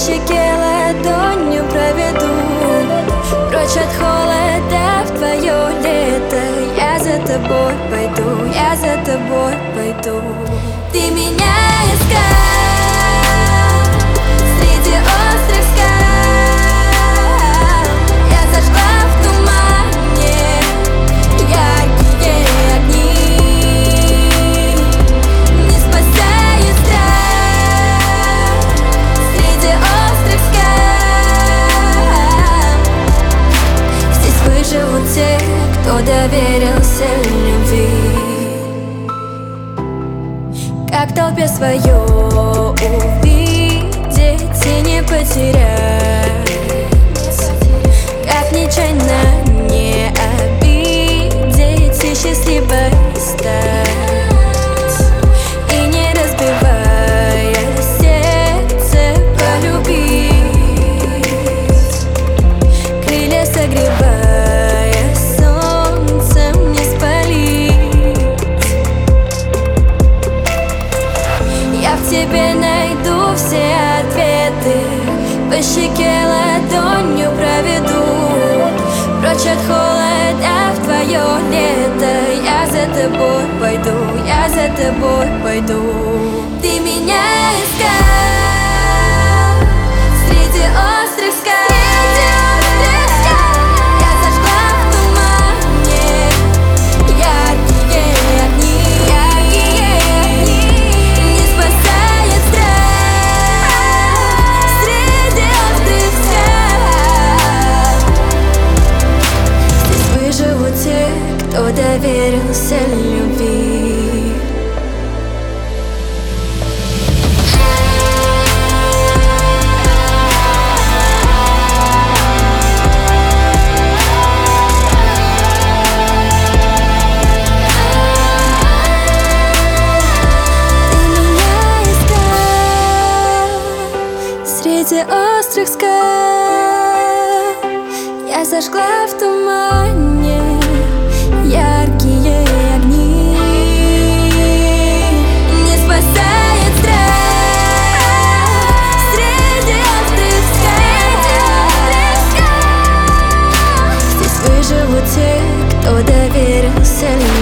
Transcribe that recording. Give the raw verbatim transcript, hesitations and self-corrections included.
щеке ладонью проведу, прочь от холода в твое лето. Я за тобой пойду, я за тобой пойду. Ты меня искал среди острых скал, я зажгла в тумане яркие огни. Не спасает страх среди острых скал. Здесь выживут те, кто доверился любви. Как в толпе свое увидеть и не потерять, как нечаянно не обидеть и счастливой стать, и не разбивая сердце полюбить, крылья согревая солнцем не спалить. Я в тебе найду все ответы, по щеке ладонью проведу, прочь от холода в твое лето. Я за тобой пойду, я за тобой пойду. Ты меня искал среди острых скал, я зажгла в тумане яркие огни. Не спасает страх среди острых скал. Здесь выживут те, кто доверился любви. Среди острых скал я зажгла в тумане яркие огни. Не спасает страх среди острых скал. Здесь выживут те, кто доверился.